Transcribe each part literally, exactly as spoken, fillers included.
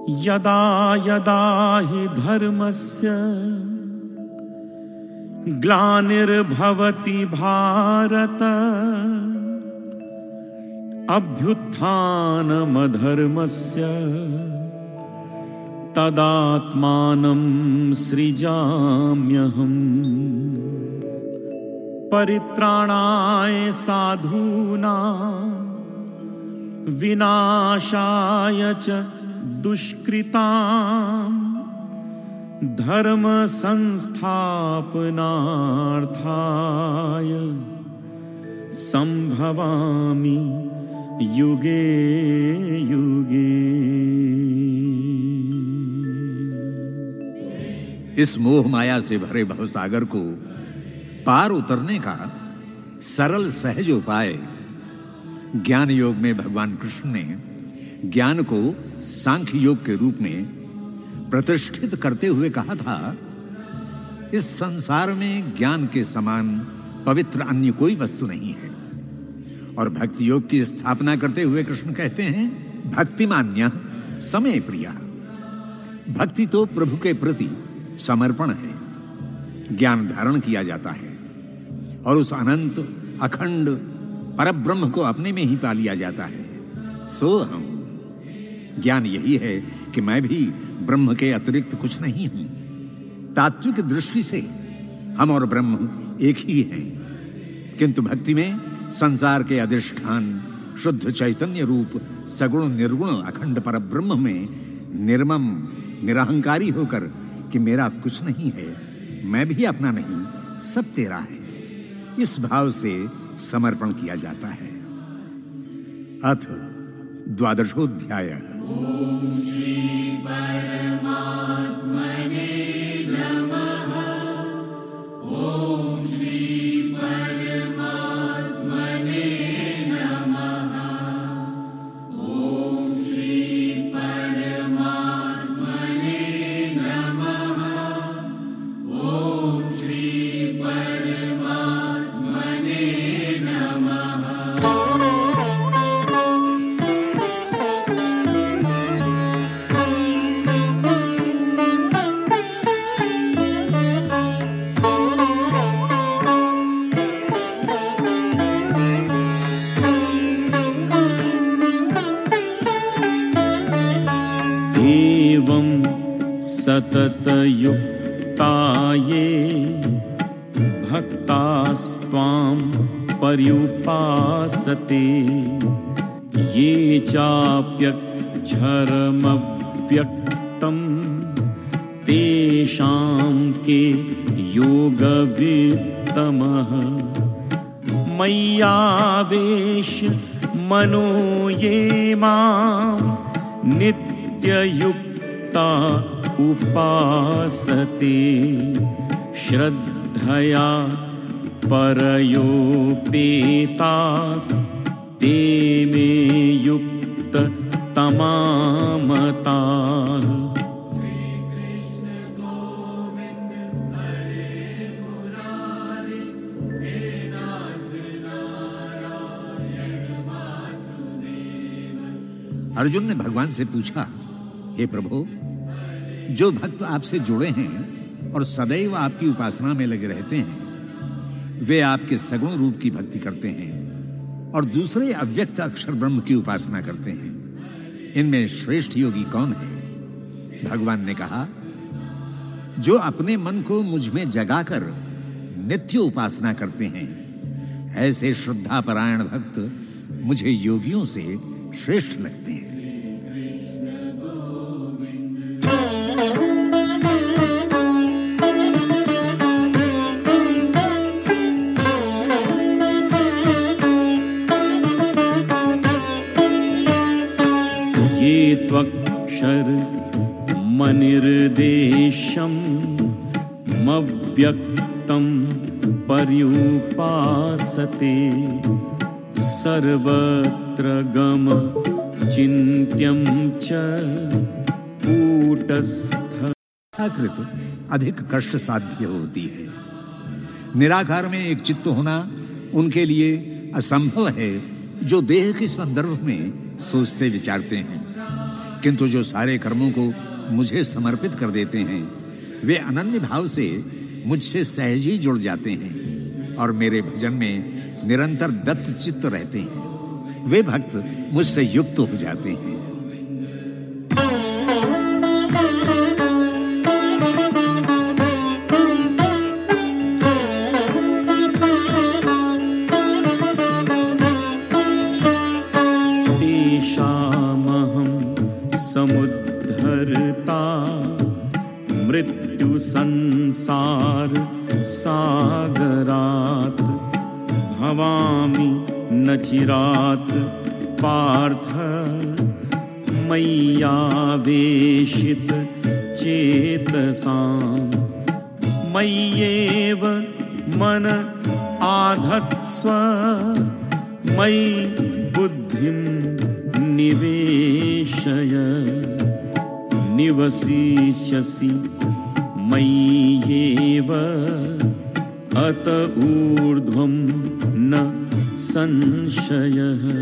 यदा यदा हि धर्मस्य ग्लानिर्भवति भारत अभ्युत्थानमधर्मस्य तदात्मानं सृजाम्यहम्। परित्राणाय साधूनां विनाशाय च दुष्कृतां धर्म संस्थापनार्थाय संभवामि युगे युगे। इस मोह माया से भरे भवसागर को पार उतरने का सरल सहज उपाय ज्ञान योग में भगवान कृष्ण ने ज्ञान को सांख्य योग के रूप में प्रतिष्ठित करते हुए कहा था, इस संसार में ज्ञान के समान पवित्र अन्य कोई वस्तु नहीं है। और भक्ति योग की स्थापना करते हुए कृष्ण कहते हैं, भक्तिमान्य समय प्रिया। भक्ति तो प्रभु के प्रति समर्पण है। ज्ञान धारण किया जाता है और उस अनंत अखंड परब्रह्म को अपने में ही पा लिया जाता है। सो हम ज्ञान यही है कि मैं भी ब्रह्म के अतिरिक्त कुछ नहीं हूं। तात्विक दृष्टि से हम और ब्रह्म एक ही हैं, किंतु भक्ति में संसार के अधिष्ठान शुद्ध चैतन्य रूप सगुण निर्गुण अखंड परब्रह्म में निर्मम निरहंकारी होकर कि मेरा कुछ नहीं है, मैं भी अपना नहीं, सब तेरा है, इस भाव से समर्पण किया जाता है। अथ द्वादशोऽध्याय। ओम श्री परमात्मने नमः। ओम श्री परमात्मने नमः। ओम श्री परमात्मने नमः। ओम श्री परमात्मने नमः। एवं सततयुक्ता ये भक्तास्त्वां पर्युपासते ये चाप्यक्षरमव्यक्तं तेषां के योगवित्तमः। मय्यावेश्य मनो ये मां नित्ययुक्ता उपासते श्रद्धया परयोपेतास् ते मे युक्ततमामताः। अर्जुन ने भगवान से पूछा, हे प्रभु, जो भक्त आपसे जुड़े हैं और सदैव आपकी उपासना में लगे रहते हैं, वे आपके सगुण रूप की भक्ति करते हैं और दूसरे अव्यक्त अक्षर ब्रह्म की उपासना करते हैं। इनमें श्रेष्ठ योगी कौन है? भगवान ने कहा, जो अपने मन को मुझ में जगाकर नित्य उपासना करते हैं, ऐसे श्रद्धापरायण भक्त मुझे योगियों से श्रेष्ठ लगते हैं। ये त्वक्षर मनिर्देशं मव्यक्तं पर्युपासते सर्वत्र गम चिन्त्यं च कूटस्थ। कृत अधिक कष्ट साध्य होती है। निराकार में एक चित्त होना उनके लिए असंभव है, जो देह के संदर्भ में सोचते विचारते हैं। किंतु जो सारे कर्मों को मुझे समर्पित कर देते हैं वे अनन्य भाव से मुझसे सहज ही जुड़ जाते हैं और मेरे भजन में निरंतर दत्त चित्त रहते हैं। वे भक्त मुझसे युक्त हो जाते हैं। समुद्धरता मृत्यु संसार सागरात् भवामि न चिरात् पार्थ मय्यावेशित चेतसाम् मय्येव मन आधत्स्व मयि बुद्धिं निवेशय निवसिष्यसि मय्येव अत ऊर्ध्वं न संशयः।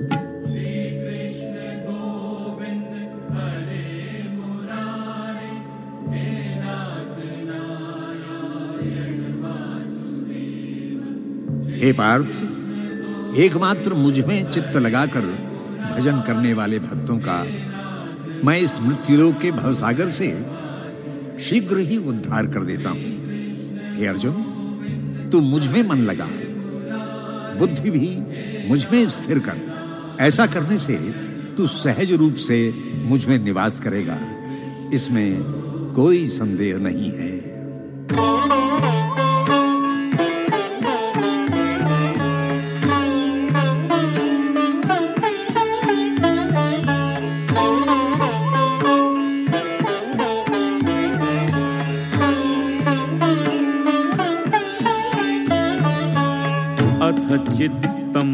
हे पार्थ, एकमात्र मुझ में चित्त लगाकर भजन करने वाले भक्तों का मैं इस मृत्युलोक के भवसागर से शीघ्र ही उद्धार कर देता हूं। हे अर्जुन, तू मुझ में मन लगा, बुद्धि भी मुझ में स्थिर कर। ऐसा करने से तू सहज रूप से मुझ में निवास करेगा, इसमें कोई संदेह नहीं है। अथ चित्तं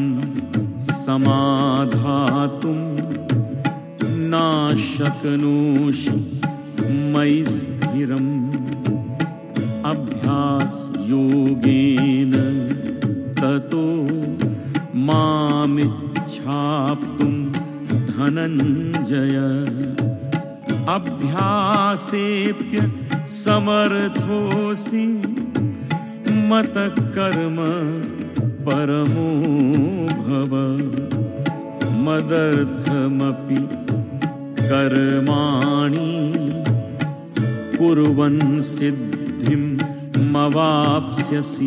समाधातुं न शक्नोषि मयि स्थिरम् अभ्यास योगेन ततो मामिच्छाप्तुं धनञ्जय अभ्यासेप्य समर्थोऽसि मत कर्म परमो भव मदर्थमपि कर्माणि कुर्वन् सिद्धिं मवाप्स्यसि।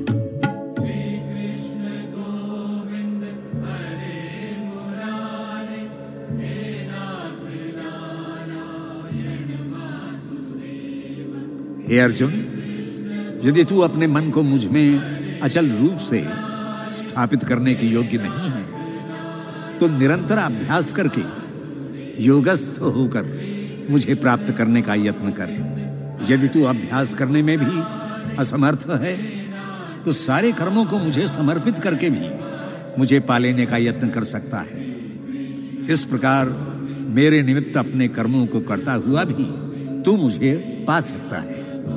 हे अर्जुन, यदि तू अपने मन को मुझ में अचल रूप से स्थापित करने के योग्य नहीं है तो निरंतर अभ्यास करके योगस्थ होकर मुझे प्राप्त करने का यत्न कर। यदि तू अभ्यास करने में भी असमर्थ है तो सारे कर्मों को मुझे समर्पित करके भी मुझे पा लेने का यत्न कर सकता है। इस प्रकार मेरे निमित्त अपने कर्मों को करता हुआ भी तू मुझे पा सकता है।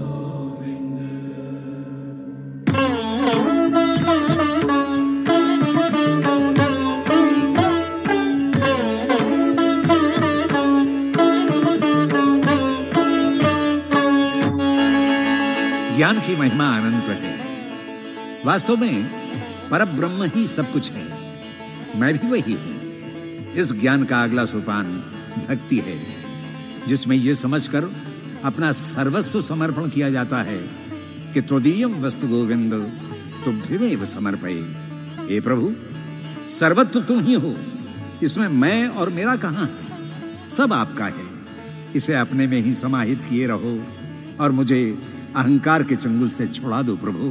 ज्ञान की महिमा अनंत है। वास्तव में परब्रह्म ही सब कुछ है, मैं भी वही हूं। इस ज्ञान का अगला सोपान भक्ति है, जिसमें यह समझकर अपना सर्वस्व समर्पण किया जाता है कि त्वदीयं वस्तु गोविंद तुभ्यमेव समर्पये। हे प्रभु, सर्वत्र तुम ही हो, इसमें मैं और मेरा कहां है, सब आपका है। इसे अपने में ही समाहित किए रहो और मुझे अहंकार के चंगुल से छुड़ा दो प्रभु।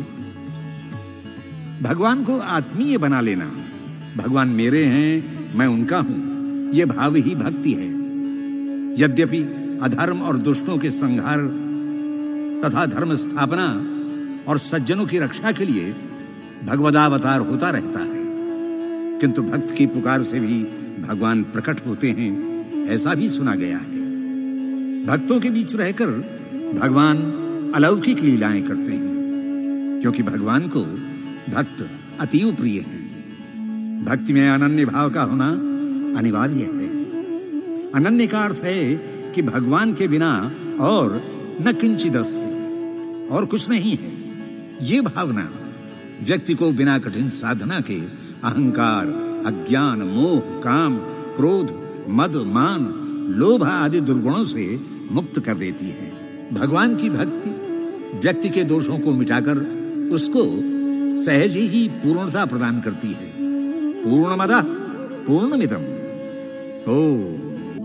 भगवान को आत्मीय बना लेना। भगवान मेरे हैं, मैं उनका हूं, यह भाव ही भक्ति है। यद्यपि अधर्म और दुष्टों के संहार तथा धर्म स्थापना और सज्जनों की रक्षा के लिए भगवदावतार होता रहता है, किंतु भक्त की पुकार से भी भगवान प्रकट होते हैं, ऐसा भी सुना गया है। भक्तों के बीच रहकर भगवान अलौकिक लीलाएं करते हैं, क्योंकि भगवान को भक्त अतीव प्रिय है। भक्ति में अनन्य भाव का होना अनिवार्य है। अनन्य का अर्थ है कि भगवान के बिना और न किंचित अस्ति, और कुछ नहीं है। ये भावना व्यक्ति को बिना कठिन साधना के अहंकार, अज्ञान, मोह, काम, क्रोध, मद, मान, लोभ आदि दुर्गुणों से मुक्त कर देती है। भगवान की भक्ति व्यक्ति के दोषों को मिटाकर उसको सहज ही पूर्णता प्रदान करती है। पूर्णमदः पूर्णमिदम्। ओम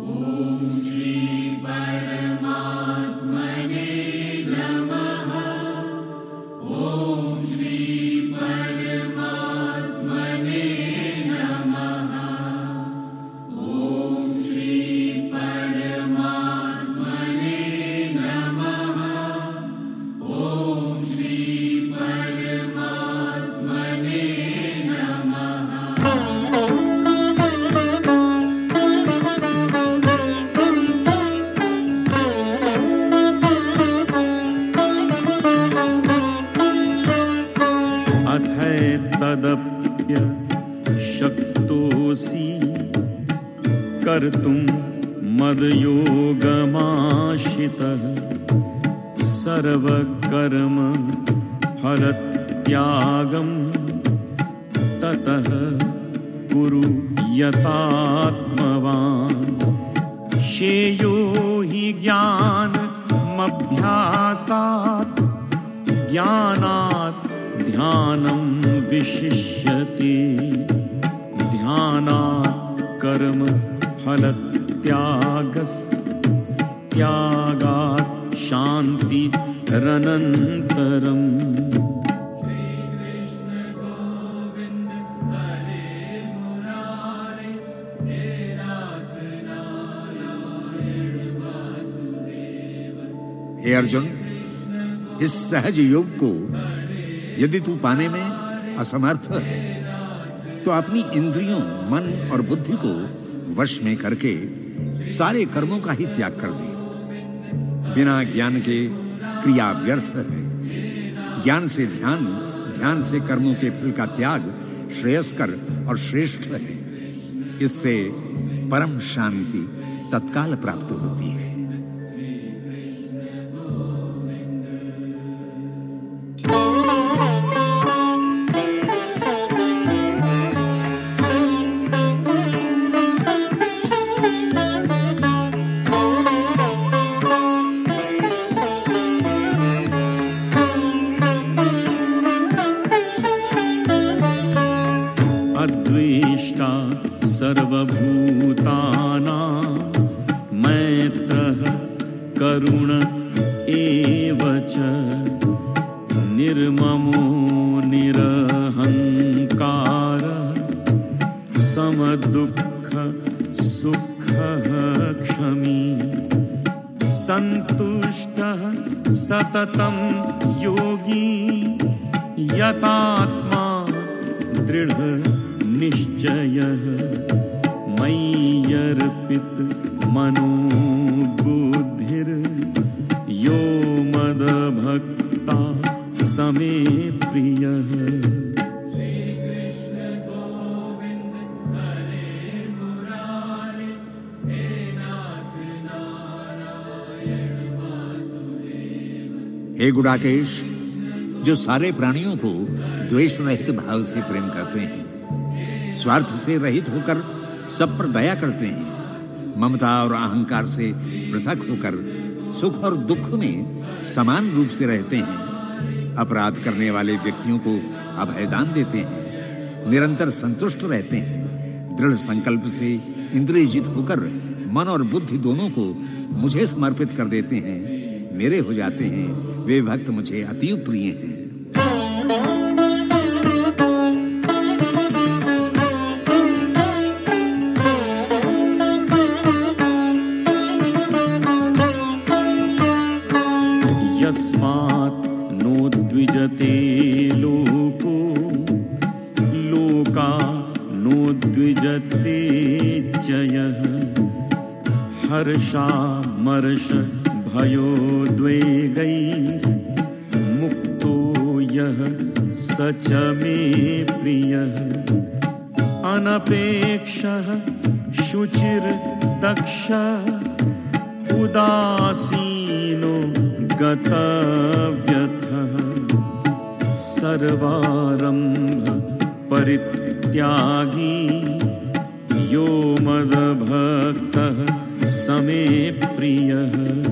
तदप्य शक्तोऽसि कर्तुं मदयोगमाश्रितः सर्वकर्म फलत्यागं ततः कुरु यतात्मवान्। श्रेयो हि ज्ञानमभ्यासात् ज्ञानात् ध्यानं विशिष्यते ध्यानात् कर्म फलत्यागस्त्यागात् शान्तिरनन्तरम्। हे अर्जुन, इस सहज योग को यदि तू पाने में असमर्थ है तो अपनी इंद्रियों, मन और बुद्धि को वश में करके सारे कर्मों का ही त्याग कर दे। बिना ज्ञान के क्रिया व्यर्थ है। ज्ञान से ध्यान, ध्यान से कर्मों के फल का त्याग श्रेयस्कर और श्रेष्ठ है। इससे परम शांति तत्काल प्राप्त होती है। अद्वेष्टा सर्वभूतानां मैत्रः करुण एव च निर्ममो निरहङ्कारः समदुःख सुखः क्षमी सन्तुष्टः सततं योगी यतात्मा दृढ़ निश्चयः मय्यर्पित मनो बुद्धिर यो मद्भक्ता समे प्रियः। हे गुडाकेश, जो सारे प्राणियों को द्वेष रहित भाव से प्रेम करते हैं, स्वार्थ से रहित होकर सब पर दया करते हैं, ममता और अहंकार से पृथक होकर सुख और दुख में समान रूप से रहते हैं, अपराध करने वाले व्यक्तियों को अभयदान देते हैं, निरंतर संतुष्ट रहते हैं, दृढ़ संकल्प से इंद्रियजित होकर मन और बुद्धि दोनों को मुझे समर्पित कर देते हैं, मेरे हो जाते हैं, वे भक्त मुझे अति प्रिय हैं। यस्मात् नोद्विजते लोको लोका नोद्विजते च यः हर्षामर्ष भयोद्वेगैर्मुक्तो यः स च मे प्रियः अनपेक्षः शुचिर दक्ष उदासीनो गतव्यथः सर्वारंभ परित्यागी यो मद्भक्तः समे प्रियः।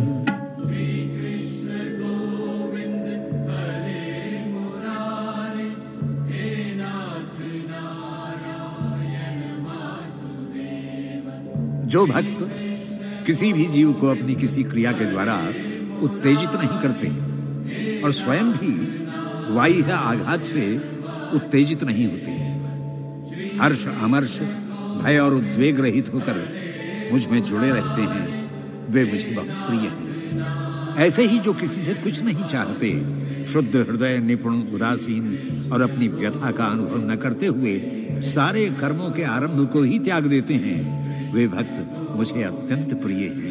जो भक्त किसी भी जीव को अपनी किसी क्रिया के द्वारा उत्तेजित नहीं करते और स्वयं भी बाह्य आघात से उत्तेजित नहीं होते, हर्ष अमर्ष भय और उद्वेग रहित होकर मुझ में जुड़े रहते हैं, वे मुझे बहुत प्रिय हैं। ऐसे ही जो किसी से कुछ नहीं चाहते, शुद्ध हृदय, निपुण, उदासीन और अपनी व्यथा का अनुभव न करते हुए सारे कर्मों के आरंभ को ही त्याग देते हैं, वे भक्त मुझे अत्यंत प्रिय हैं।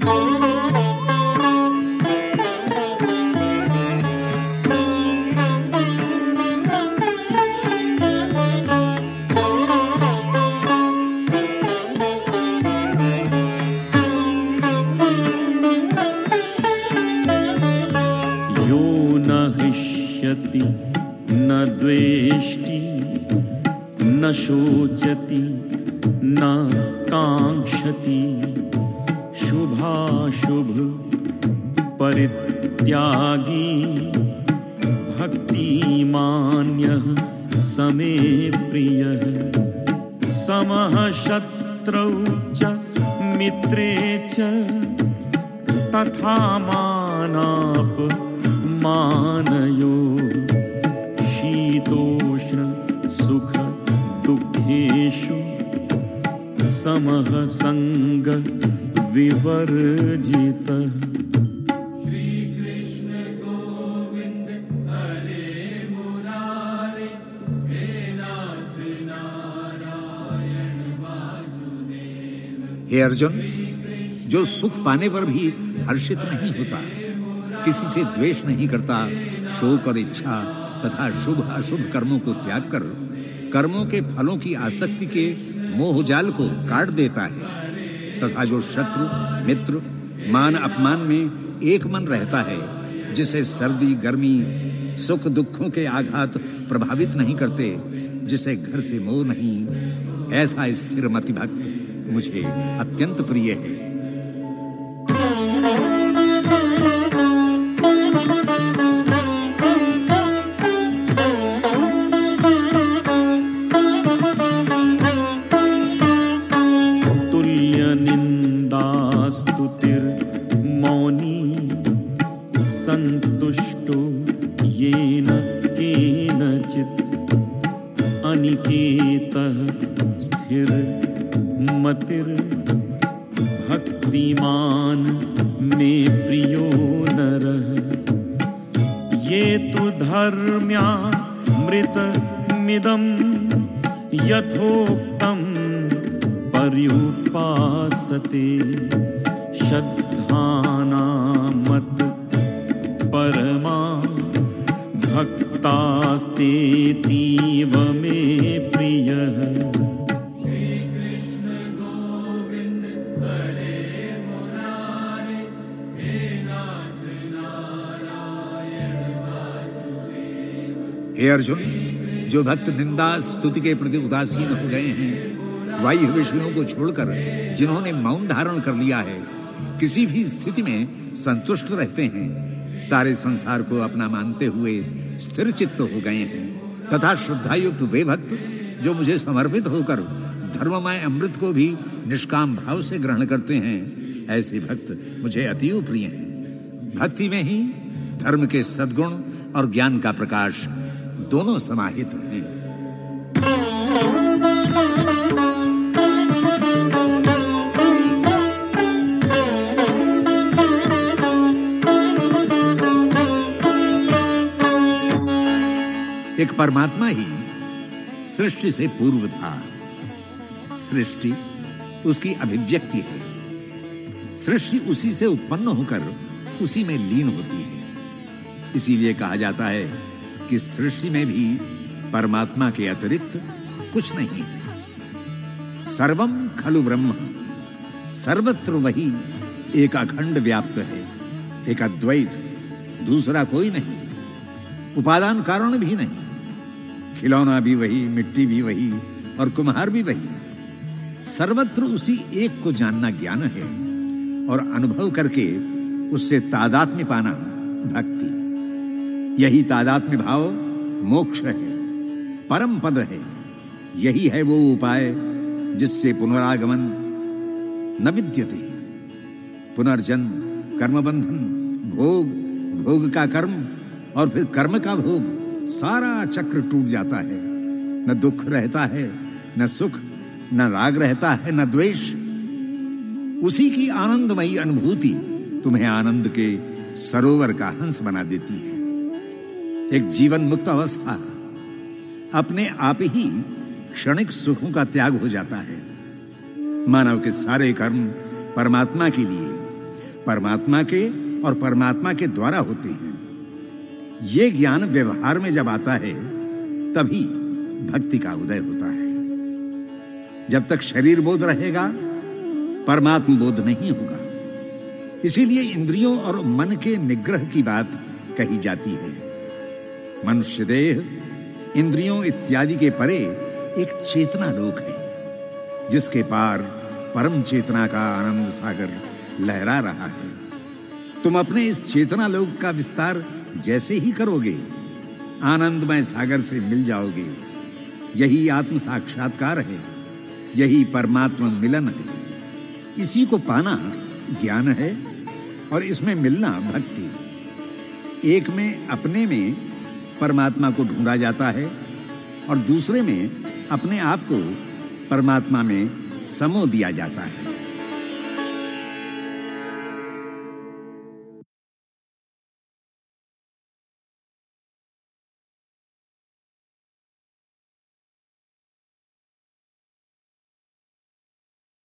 यो न हृष्यति न द्वेष्टि न शोचति न कांक्षति शुभाशुभ परित्यागी भक्तिमान्यः समे प्रियः। समः शत्रौ च मित्रे च तथा मानापमानयो शीतोष्ण सुख दुःखेषु समः संग विवर्जितः। श्री कृष्ण गोविंद हरे मुरारे हे नाथ नारायण वासुदेव। हे अर्जुन, जो सुख पाने पर भी हर्षित नहीं होता, किसी से द्वेष नहीं करता, शोक और इच्छा तथा शुभ अशुभ कर्मों को त्याग कर कर्मों के फलों की आसक्ति के मोहजाल को काट देता है, तथा जो शत्रु मित्र मान अपमान में एक मन रहता है, जिसे सर्दी गर्मी सुख दुखों के आघात प्रभावित नहीं करते, जिसे घर से मोह नहीं, ऐसा स्थिर मति भक्त मुझे अत्यंत प्रिय है। संतुष्टो येन केनचित् अनिकेतः स्थिर मतिर् भक्तिमान् मे प्रियो नरः। ये तु धर्म्यामृतमिदं यथोक्तं पर्युपासते श्रद्धानामत् परमा भक्तास्तेतीव मे प्रियः। श्री कृष्ण गोविंद हरे मुरारे हे नाथ नारायण वासुदेव। हे अर्जुन, जो भक्त निंदा स्तुति के प्रति उदासीन हो गए हैं, बाह्य विषयों को छोड़कर जिन्होंने मौन धारण कर लिया है, किसी भी स्थिति में संतुष्ट रहते हैं, सारे संसार को अपना मानते हुए स्थिर चित्त हो गए हैं, तथा श्रद्धायुक्त वे भक्त जो मुझे समर्पित होकर धर्ममय अमृत को भी निष्काम भाव से ग्रहण करते हैं, ऐसे भक्त मुझे अतिव प्रिय हैं। भक्ति में ही धर्म के सद्गुण और ज्ञान का प्रकाश दोनों समाहित हैं। एक परमात्मा ही सृष्टि से पूर्व था। सृष्टि उसकी अभिव्यक्ति है। सृष्टि उसी से उत्पन्न होकर उसी में लीन होती है। इसीलिए कहा जाता है कि सृष्टि में भी परमात्मा के अतिरिक्त कुछ नहीं है। सर्वम खलु ब्रह्म सर्वत्र वही एक अखंड व्याप्त है, एक अद्वैत, दूसरा कोई नहीं, उपादान कारण भी नहीं, खिलौना भी वही, मिट्टी भी वही और कुम्हार भी वही। सर्वत्र उसी एक को जानना ज्ञान है और अनुभव करके उससे तादात्म्य पाना भक्ति। यही तादात्म्य भाव मोक्ष है, परम पद है। यही है वो उपाय जिससे पुनरागमन न विद्यते। पुनर्जन्म, कर्मबंधन, भोग, भोग का कर्म और फिर कर्म का भोग, सारा चक्र टूट जाता है। न दुख रहता है, न सुख, न राग रहता है, न द्वेष। उसी की आनंदमयी अनुभूति तुम्हें आनंद के सरोवर का हंस बना देती है। एक जीवन मुक्त अवस्था, अपने आप ही क्षणिक सुखों का त्याग हो जाता है। मानव के सारे कर्म परमात्मा के लिए, परमात्मा के और परमात्मा के द्वारा होते हैं। ये ज्ञान व्यवहार में जब आता है तभी भक्ति का उदय होता है। जब तक शरीर बोध रहेगा परमात्म बोध नहीं होगा। इसीलिए इंद्रियों और मन के निग्रह की बात कही जाती है। मनुष्य देह, इंद्रियों इत्यादि के परे एक चेतना लोक है जिसके पार परम चेतना का आनंद सागर लहरा रहा है। तुम अपने इस चेतना लोक का विस्तार जैसे ही करोगे, आनंदमय सागर से मिल जाओगे। यही आत्म साक्षात्कार है, यही परमात्मा मिलन है। इसी को पाना ज्ञान है और इसमें मिलना भक्ति। एक में, अपने में परमात्मा को ढूंढा जाता है और दूसरे में अपने आप को परमात्मा में समो दिया जाता है।